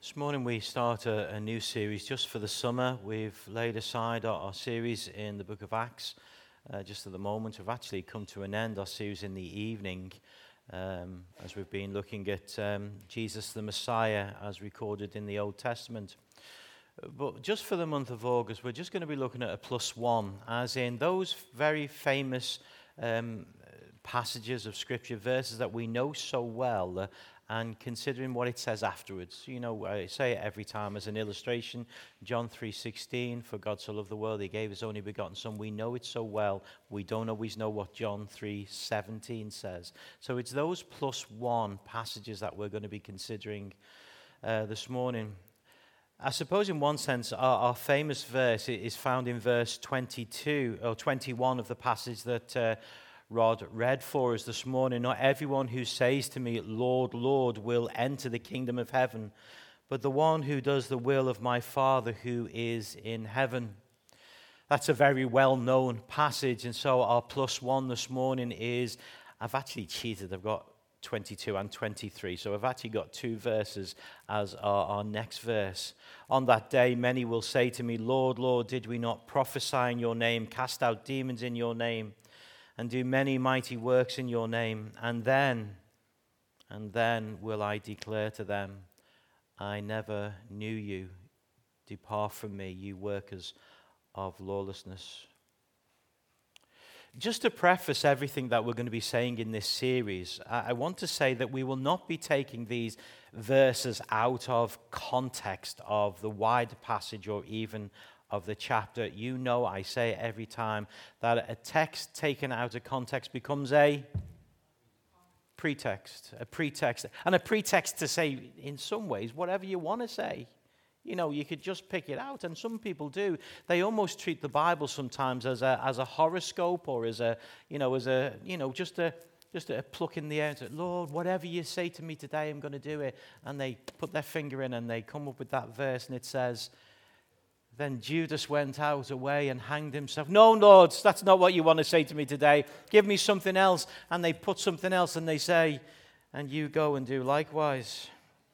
This morning we start a new series just for the summer. We've laid aside our series in the book of Acts just at the moment. We've actually come to an end, our series in the evening, as we've been looking at Jesus the Messiah as recorded in the Old Testament. But just for the month of August, we're just going to be looking at a +1, as in those very famous passages of Scripture, verses that we know so well, and considering what it says afterwards. You know, I say it every time as an illustration. John 3:16, for God so loved the world, he gave his only begotten Son. We know it so well, we don't always know what John 3:17 says. So it's those +1 passages that we're going to be considering this morning. I suppose in one sense, our famous verse is found in verse 22 or 21 of the passage that Rod read for us this morning. Not everyone who says to me, Lord, Lord, will enter the kingdom of heaven, but the one who does the will of my Father who is in heaven. That's a very well-known passage, and so our +1 this morning is, I've actually cheated, I've got 22 and 23, so I've actually got 2 verses as our next verse. On that day, many will say to me, Lord, Lord, did we not prophesy in your name, cast out demons in your name, and do many mighty works in your name? And then will I declare to them, I never knew you. Depart from me, you workers of lawlessness. Just to preface everything that we're going to be saying in this series, I want to say that we will not be taking these verses out of context of the wider passage or even of the chapter. You know, I say it every time, that a text taken out of context becomes a pretext, and a pretext to say, in some ways, whatever you want to say. You know, you could just pick it out, and some people do. They almost treat the Bible sometimes as a horoscope, or just a pluck in the air and say, Lord, whatever you say to me today, I'm going to do it. And they put their finger in and they come up with that verse, and it says, then Judas went out away and hanged himself. No, Lord, that's not what you want to say to me today. Give me something else. And they put something else and they say, and you go and do likewise.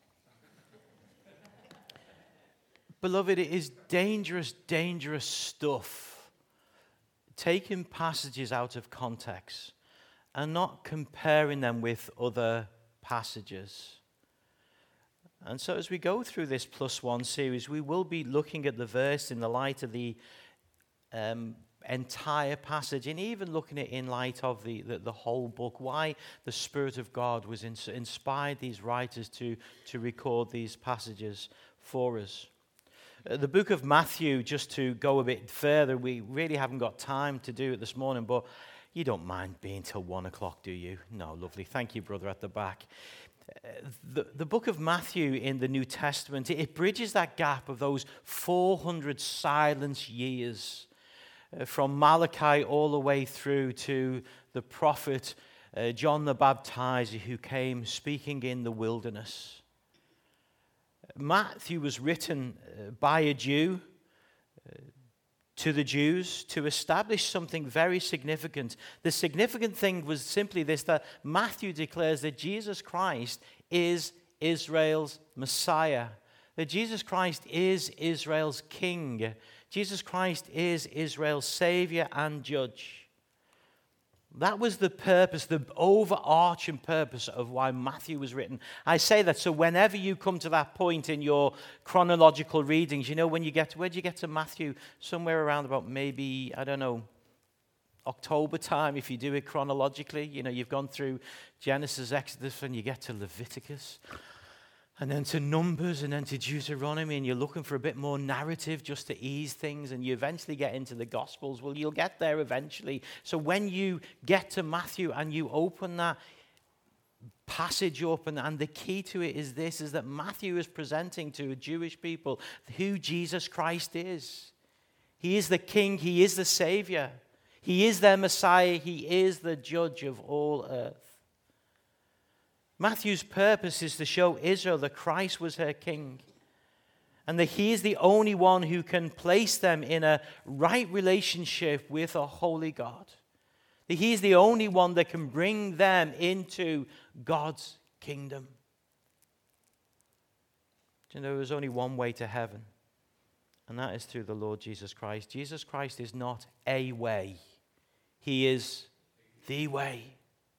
Beloved, it is dangerous, dangerous stuff. Taking passages out of context and not comparing them with other passages. And so as we go through this +1 series, we will be looking at the verse in the light of the entire passage, and even looking at it in light of the whole book, why the Spirit of God was inspired these writers to record these passages for us. The book of Matthew, just to go a bit further, we really haven't got time to do it this morning, but you don't mind being till 1 o'clock, do you? No, lovely. Thank you, brother, at the back. The book of Matthew in the New Testament, it bridges that gap of those 400 silence years from Malachi all the way through to the prophet John the Baptizer, who came speaking in the wilderness. Matthew was written by a Jew to the Jews to establish something very significant. The significant thing was simply this, that Matthew declares that Jesus Christ is Israel's Messiah, that Jesus Christ is Israel's King. Jesus Christ is Israel's Savior and Judge. That was the purpose, the overarching purpose of why Matthew was written. I say that so whenever you come to that point in your chronological readings, you know, when you get to, where do you get to Matthew? Somewhere around about maybe, I don't know, October time, if you do it chronologically. You know, you've gone through Genesis, Exodus, and you get to Leviticus, and then to Numbers, and then to Deuteronomy, and you're looking for a bit more narrative just to ease things, and you eventually get into the Gospels. Well, you'll get there eventually. So when you get to Matthew and you open that passage up, and the key to it is this, is that Matthew is presenting to Jewish people who Jesus Christ is. He is the King, he is the Savior, he is their Messiah, he is the Judge of all earth. Matthew's purpose is to show Israel that Christ was her King, and that he is the only one who can place them in a right relationship with a holy God. That he is the only one that can bring them into God's kingdom. You know, there's only one way to heaven, and that is through the Lord Jesus Christ. Jesus Christ is not a way. He is the way.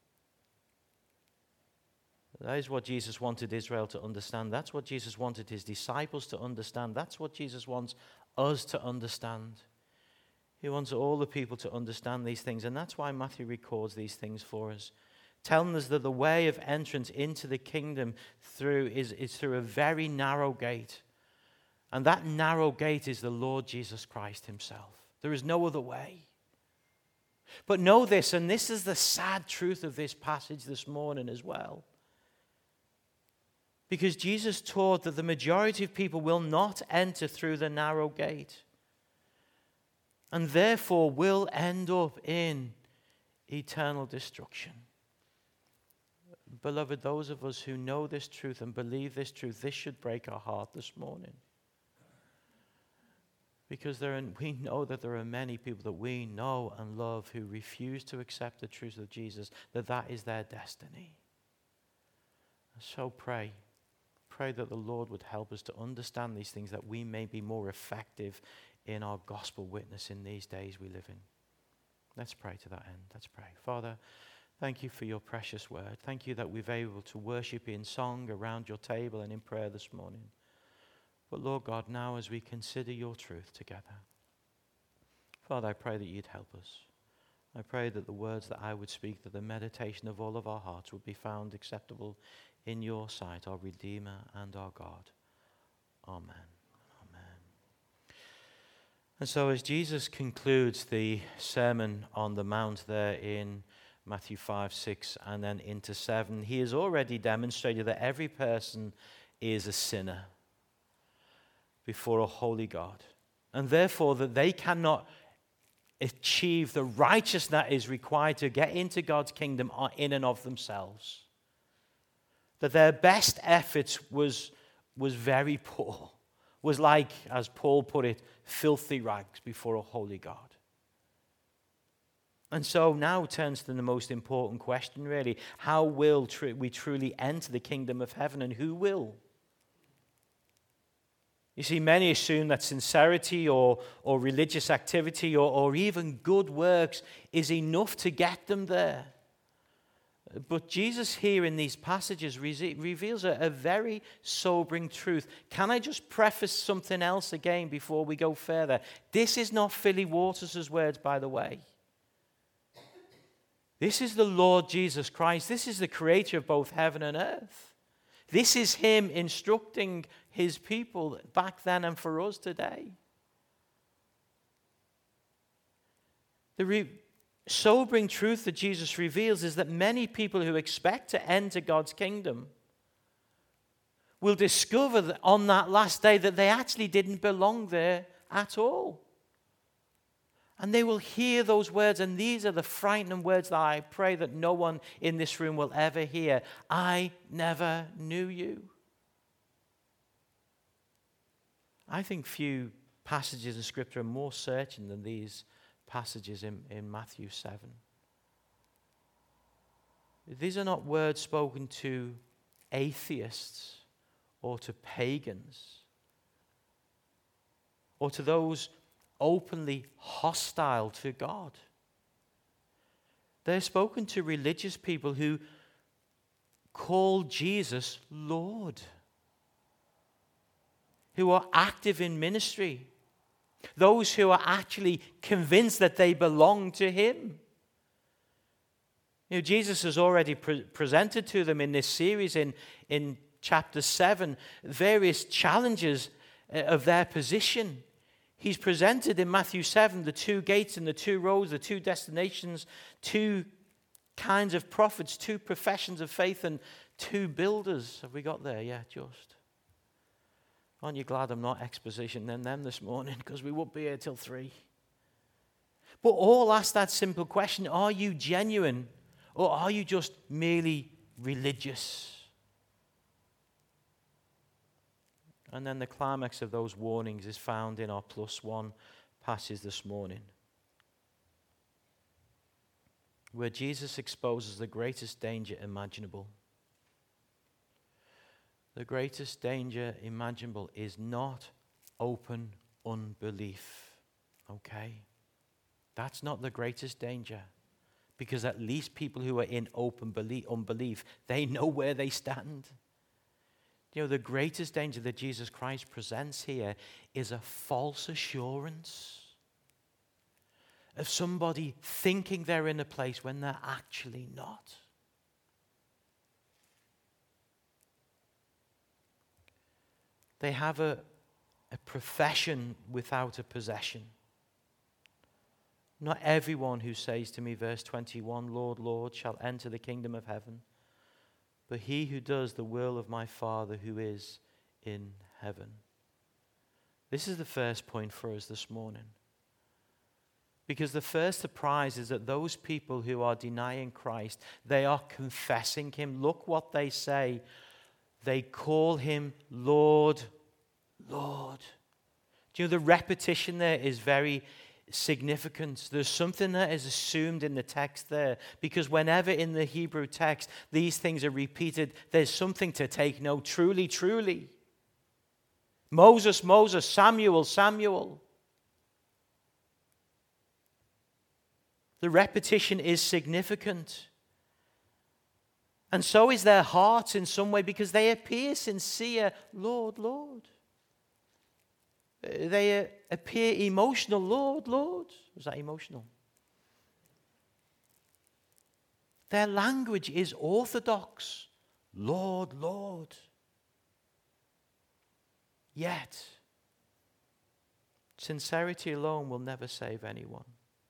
That is what Jesus wanted Israel to understand. That's what Jesus wanted his disciples to understand. That's what Jesus wants us to understand. He wants all the people to understand these things, and that's why Matthew records these things for us, telling us that the way of entrance into the kingdom is through a very narrow gate. And that narrow gate is the Lord Jesus Christ himself. There is no other way. But know this, and this is the sad truth of this passage this morning as well. Because Jesus taught that the majority of people will not enter through the narrow gate, and therefore will end up in eternal destruction. Beloved, those of us who know this truth and believe this truth, this should break our heart this morning. Because we know that there are many people that we know and love who refuse to accept the truth of Jesus, that is their destiny. So pray that the Lord would help us to understand these things, that we may be more effective in our gospel witness in these days we live in. Let's pray to that end. Let's pray. Father, thank you for your precious word. Thank you that we've been able to worship in song around your table and in prayer this morning. But Lord God, now as we consider your truth together, Father, I pray that you'd help us. I pray that the words that I would speak, that the meditation of all of our hearts would be found acceptable in your sight, our Redeemer and our God. Amen. Amen. And so as Jesus concludes the Sermon on the Mount there in Matthew 5, 6, and then into 7, he has already demonstrated that every person is a sinner before a holy God, and therefore that they cannot achieve the righteousness that is required to get into God's kingdom in and of themselves. That their best efforts was very poor, was like, as Paul put it, filthy rags before a holy God. And so now turns to the most important question, really. How will we truly enter the kingdom of heaven, and who will? You see, many assume that sincerity or religious activity or even good works is enough to get them there. But Jesus here in these passages reveals a very sobering truth. Can I just preface something else again before we go further? This is not Philly Waters' words, by the way. This is the Lord Jesus Christ. This is the creator of both heaven and earth. This is him instructing his people back then and for us today. The sobering truth that Jesus reveals is that many people who expect to enter God's kingdom will discover that on that last day that they actually didn't belong there at all. And they will hear those words, and these are the frightening words that I pray that no one in this room will ever hear. I never knew you. I think few passages of Scripture are more searching than these passages in Matthew 7. These are not words spoken to atheists or to pagans or to those openly hostile to God. They're spoken to religious people who call Jesus Lord, who are active in ministry, those who are actually convinced that they belong to him. You know, Jesus has already presented to them in this series in chapter 7 various challenges of their position. He's presented in Matthew 7 the two gates and the two roads, the two destinations, two kinds of prophets, two professions of faith, and two builders. Have we got there? Yeah, just. Aren't you glad I'm not expositioning them this morning? Because we won't be here till 3. But all ask that simple question: are you genuine, or are you just merely religious? And then the climax of those warnings is found in our +1 passage this morning, where Jesus exposes the greatest danger imaginable. The greatest danger imaginable is not open unbelief. Okay? That's not the greatest danger. Because at least people who are in open unbelief, they know where they stand. You know, the greatest danger that Jesus Christ presents here is a false assurance of somebody thinking they're in a place when they're actually not. They have a profession without a possession. Not everyone who says to me, verse 21, Lord, Lord, shall enter the kingdom of heaven, but he who does the will of my Father who is in heaven. This is the first point for us this morning. Because the first surprise is that those people who are denying Christ, they are confessing him. Look what they say. They call him Lord, Lord. Do you know the repetition there is very significant? There's something that is assumed in the text there, because whenever in the Hebrew text these things are repeated, there's something to take note. Truly, truly. Moses, Moses. Samuel, Samuel. The repetition is significant. And so is their heart in some way, because they appear sincere, Lord, Lord. They appear emotional, Lord, Lord. Was that emotional? Their language is orthodox, Lord, Lord. Yet, sincerity alone will never save anyone.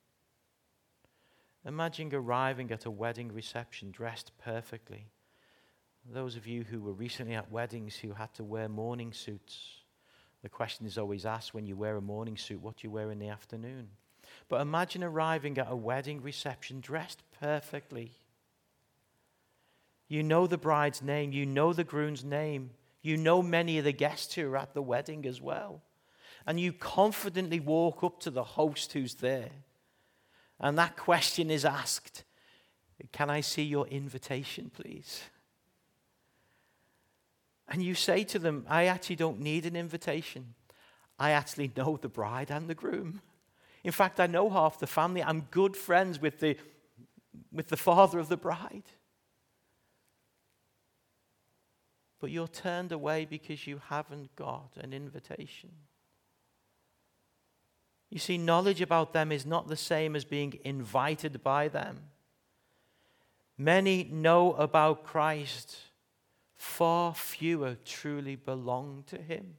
Imagine arriving at a wedding reception dressed perfectly. Those of you who were recently at weddings who had to wear morning suits, the question is always asked when you wear a morning suit, what do you wear in the afternoon? But imagine arriving at a wedding reception dressed perfectly. You know the bride's name, you know the groom's name, you know many of the guests who are at the wedding as well. And you confidently walk up to the host who's there. And that question is asked, can I see your invitation, please? And you say to them, I actually don't need an invitation. I actually know the bride and the groom. In fact, I know half the family. I'm good friends with the father of the bride. But you're turned away because you haven't got an invitation. You see, knowledge about them is not the same as being invited by them. Many know about Christ. Far fewer truly belong to him.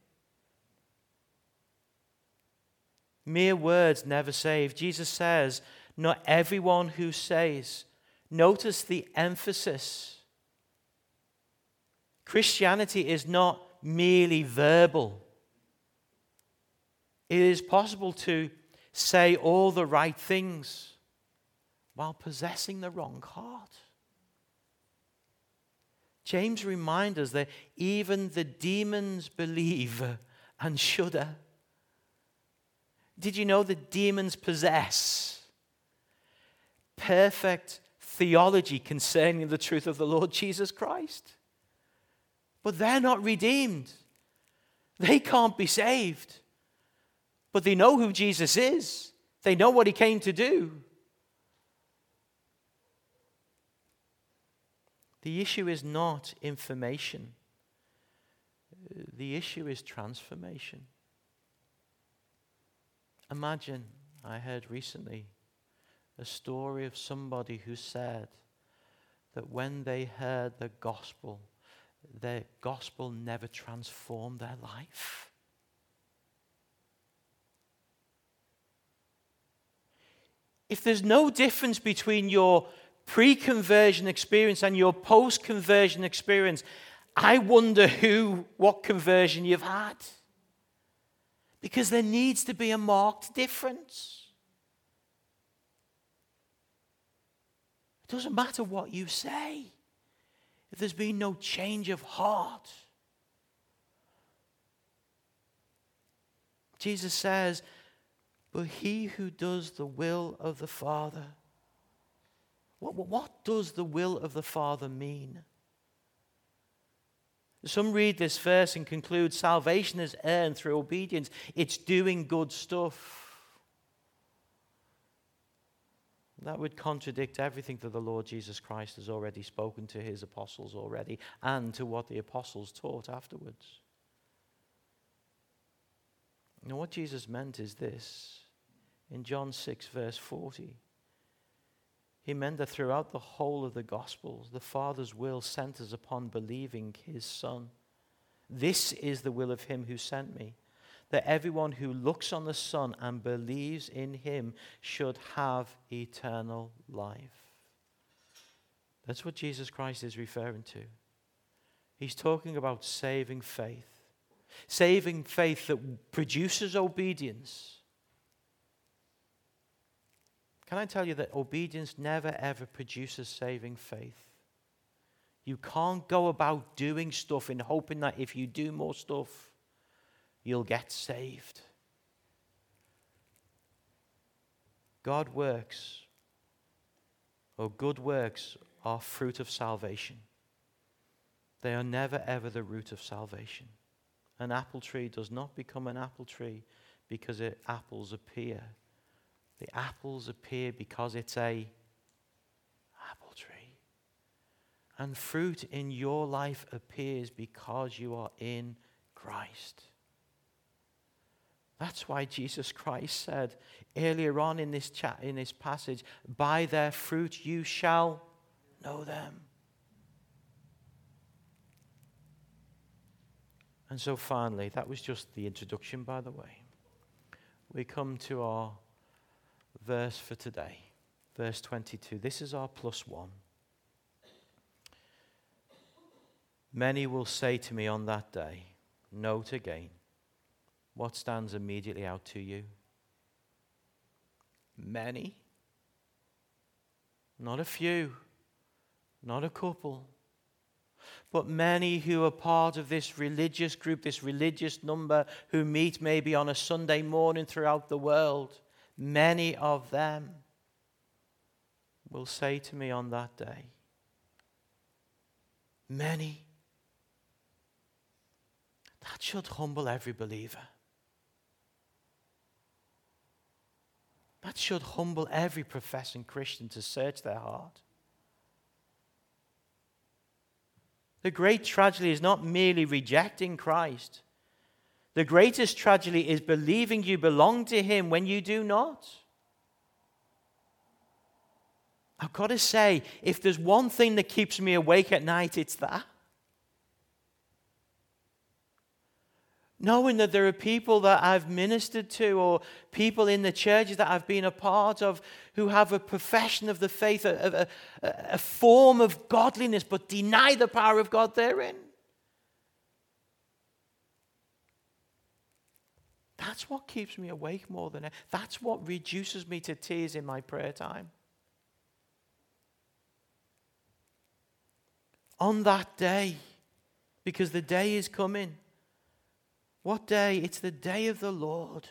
Mere words never save. Jesus says, not everyone who says. Notice the emphasis. Christianity is not merely verbal. It is possible to say all the right things while possessing the wrong heart. James reminds us that even the demons believe and shudder. Did you know that demons possess perfect theology concerning the truth of the Lord Jesus Christ? But they're not redeemed. They can't be saved. But they know who Jesus is. They know what he came to do. The issue is not information. The issue is transformation. Imagine, I heard recently a story of somebody who said that when they heard the gospel never transformed their life. If there's no difference between your pre-conversion experience and your post-conversion experience, I wonder what conversion you've had. Because there needs to be a marked difference. It doesn't matter what you say if there's been no change of heart. Jesus says, but he who does the will of the Father. What does the will of the Father mean? Some read this verse and conclude salvation is earned through obedience. It's doing good stuff. That would contradict everything that the Lord Jesus Christ has already spoken to his apostles already, and to what the apostles taught afterwards. Now, what Jesus meant is this. In John 6, verse 40, he meant that throughout the whole of the Gospels, the Father's will centers upon believing his Son. This is the will of him who sent me, that everyone who looks on the Son and believes in him should have eternal life. That's what Jesus Christ is referring to. He's talking about saving faith. Saving faith that produces obedience. Can I tell you that obedience never ever produces saving faith? You can't go about doing stuff and hoping that if you do more stuff, you'll get saved. God works, or good works, are fruit of salvation. They are never ever the root of salvation. An apple tree does not become an apple tree because apples appear. The apples appear because it's an apple tree. And fruit in your life appears because you are in Christ. That's why Jesus Christ said earlier on in this passage, by their fruit you shall know them. And so finally, that was just the introduction, by the way. We come to our verse for today, verse 22. This is our +1. Many will say to me on that day, note again, what stands immediately out to you? Many. Not a few, not a couple, but many who are part of this religious group, this religious number who meet maybe on a Sunday morning throughout the world. Many of them will say to me on that day, many. That should humble every believer. That should humble every professing Christian to search their heart. The great tragedy is not merely rejecting Christ. The greatest tragedy is believing you belong to him when you do not. I've got to say, if there's one thing that keeps me awake at night, it's that. Knowing that there are people that I've ministered to or people in the churches that I've been a part of who have a profession of the faith, a form of godliness, but deny the power of God therein. That's what keeps me awake more than ever. That's what reduces me to tears in my prayer time. On that day, because the day is coming. What day? It's the day of the Lord.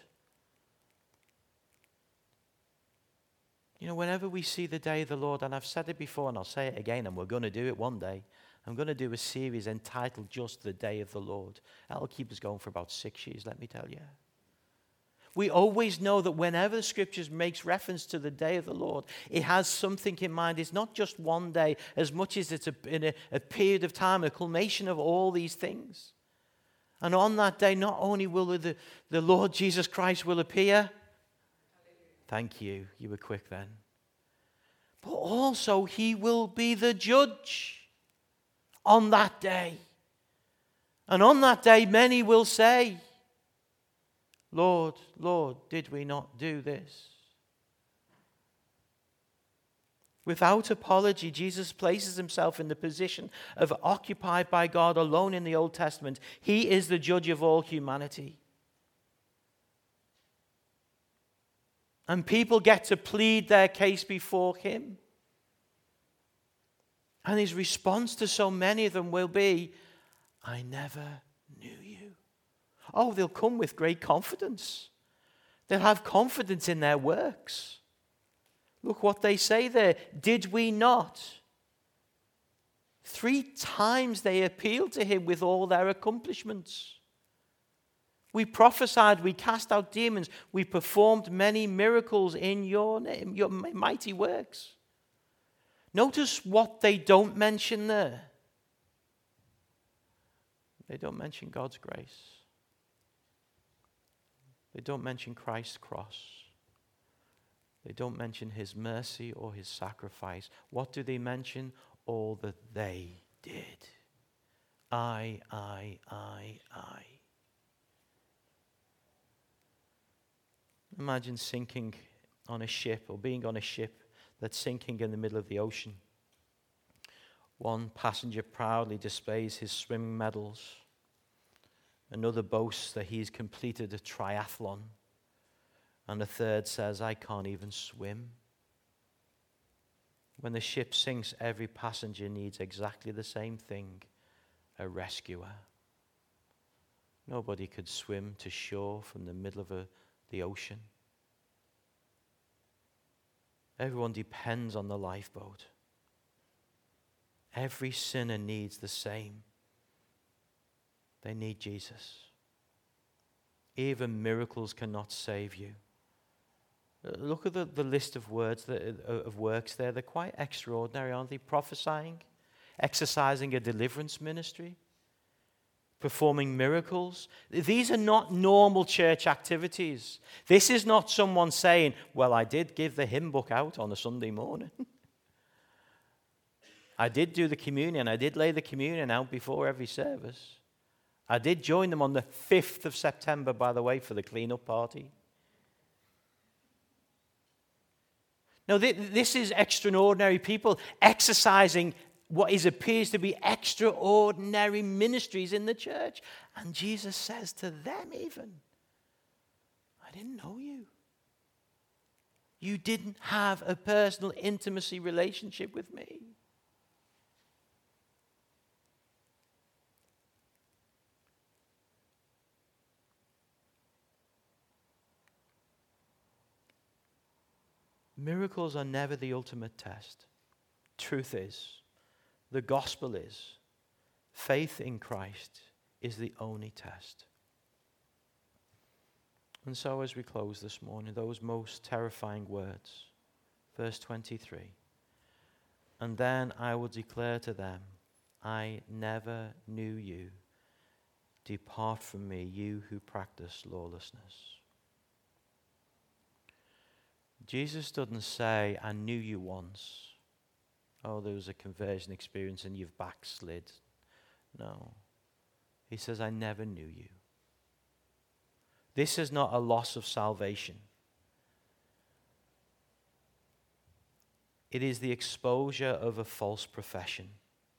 You know, whenever we see the day of the Lord, and I've said it before and I'll say it again, and we're going to do it one day, I'm going to do a series entitled just the day of the Lord. That'll keep us going for about 6 years, let me tell you. We always know that whenever the scriptures makes reference to the day of the Lord, it has something in mind. It's not just one day, as much as it's a period of time, a culmination of all these things. And on that day, not only will the Lord Jesus Christ will appear. Thank you. You were quick then. But also he will be the judge on that day. And on that day, many will say, Lord, Lord, did we not do this? Without apology, Jesus places himself in the position of occupied by God alone in the Old Testament. He is the judge of all humanity. And people get to plead their case before him. And his response to so many of them will be, I never knew you. Oh, they'll come with great confidence. They'll have confidence in their works. Look what they say there. Did we not 3 times they appealed to him with all their accomplishments. We prophesied, we cast out demons, we performed many miracles in your name, your mighty works. Notice what they don't mention there. They don't mention God's grace. They don't mention Christ's cross. They don't mention his mercy or his sacrifice. What do they mention? All that they did. I. Imagine sinking on a ship or being on a ship that's sinking in the middle of the ocean. One passenger proudly displays his swimming medals. Another boasts that he's completed a triathlon. And a third says, I can't even swim. When the ship sinks, every passenger needs exactly the same thing, a rescuer. Nobody could swim to shore from the middle of the ocean. Everyone depends on the lifeboat. Every sinner needs the same. They need Jesus. Even miracles cannot save you. Look at the list of works there. They're quite extraordinary, aren't they? Prophesying, exercising a deliverance ministry, performing miracles. These are not normal church activities. This is not someone saying, well, I did give the hymn book out on a Sunday morning. I did do the communion. I did lay the communion out before every service. I did join them on the 5th of September, by the way, for the clean-up party. No, this is extraordinary people exercising what appears to be extraordinary ministries in the church. And Jesus says to them even, I didn't know you. You didn't have a personal intimacy relationship with me. Miracles are never the ultimate test. Truth is, the gospel is, faith in Christ is the only test. And so as we close this morning, those most terrifying words, verse 23, and then I will declare to them, I never knew you. Depart from me, you who practice lawlessness. Jesus doesn't say, I knew you once. Oh, there was a conversion experience and you've backslid. No. He says, I never knew you. This is not a loss of salvation. It is the exposure of a false profession.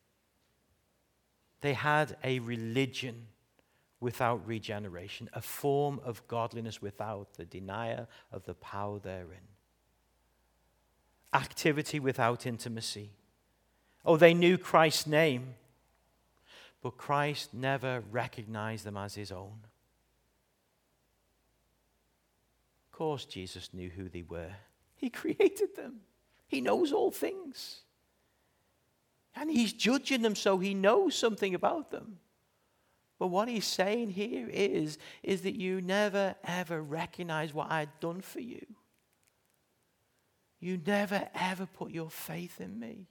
They had a religion without regeneration, a form of godliness without the denial of the power therein. Activity without intimacy. Oh, they knew Christ's name, but Christ never recognized them as his own. Of course, Jesus knew who they were. He created them. He knows all things. And he's judging them, so he knows something about them. But what he's saying here is that you never, ever recognize what I'd done for you. You never, ever put your faith in me.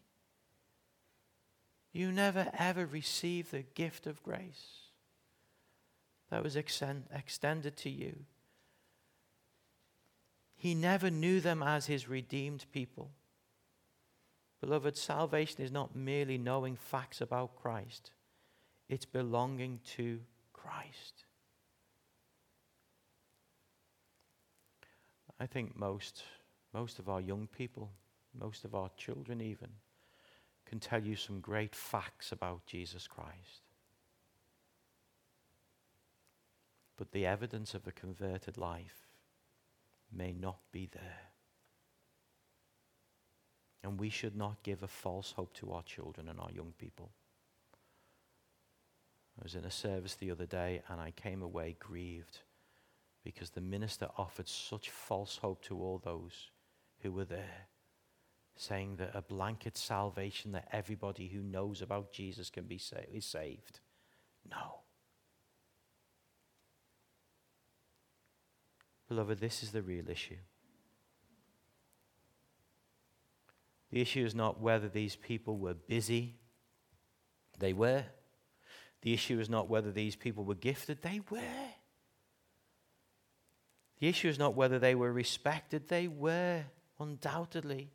You never, ever received the gift of grace that was extended to you. He never knew them as his redeemed people. Beloved, salvation is not merely knowing facts about Christ. It's belonging to Christ. I think most of our young people, most of our children even, can tell you some great facts about Jesus Christ. But the evidence of a converted life may not be there. And we should not give a false hope to our children and our young people. I was in a service the other day and I came away grieved because the minister offered such false hope to all those who were there, saying that a blanket salvation that everybody who knows about Jesus can be is saved. No. Beloved, this is the real issue. The issue is not whether these people were busy. They were. The issue is not whether these people were gifted. They were. The issue is not whether they were respected. They were, undoubtedly.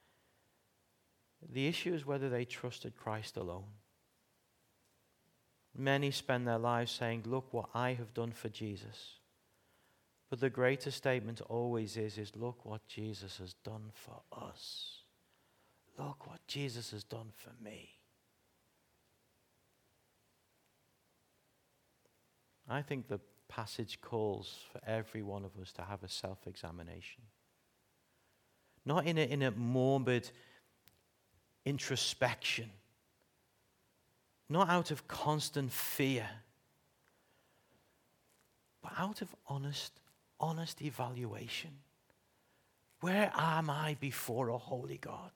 The issue is whether they trusted Christ alone. Many spend their lives saying, look what I have done for Jesus. But the greatest statement always is look what Jesus has done for us. Look what Jesus has done for me. I think the passage calls for every one of us to have a self-examination. Not in a morbid introspection. Not out of constant fear. But out of honest evaluation. Where am I before a holy God?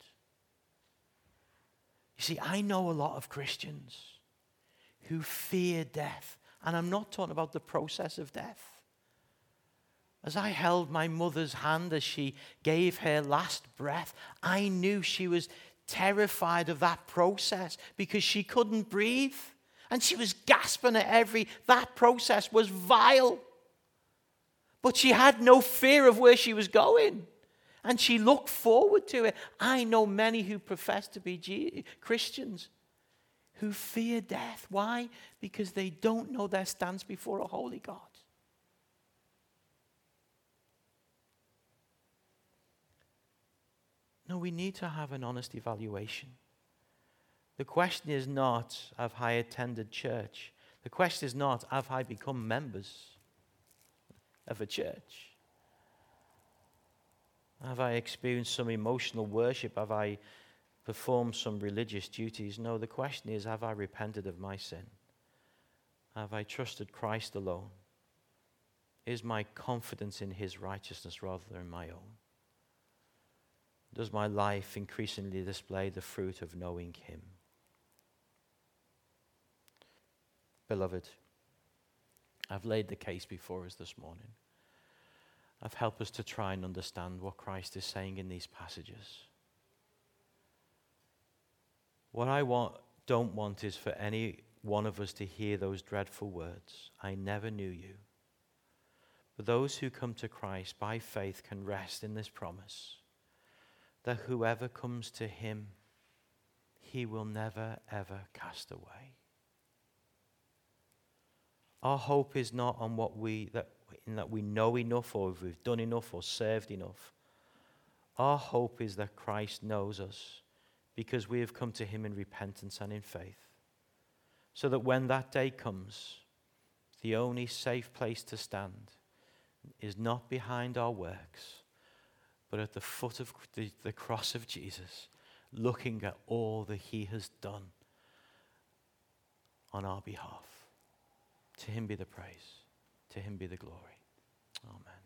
You see, I know a lot of Christians who fear death. And I'm not talking about the process of death. As I held my mother's hand as she gave her last breath, I knew she was terrified of that process because she couldn't breathe. And she was gasping at that process was vile. But she had no fear of where she was going. And she looked forward to it. I know many who profess to be Christians who fear death. Why? Because they don't know their stance before a holy God. No, we need to have an honest evaluation. The question is not, have I attended church? The question is not, have I become members of a church? Have I experienced some emotional worship? Have I performed some religious duties? No, the question is, have I repented of my sin? Have I trusted Christ alone? Is my confidence in his righteousness rather than my own? Does my life increasingly display the fruit of knowing him? Beloved, I've laid the case before us this morning. I've helped us to try and understand what Christ is saying in these passages. What I don't want is for any one of us to hear those dreadful words, I never knew you. But those who come to Christ by faith can rest in this promise that whoever comes to him, he will never, ever cast away. Our hope is not on that we know enough or if we've done enough or served enough. Our hope is that Christ knows us because we have come to him in repentance and in faith. So that when that day comes, the only safe place to stand is not behind our works, but at the foot of the cross of Jesus, looking at all that he has done on our behalf. To him be the praise. To him be the glory. Amen.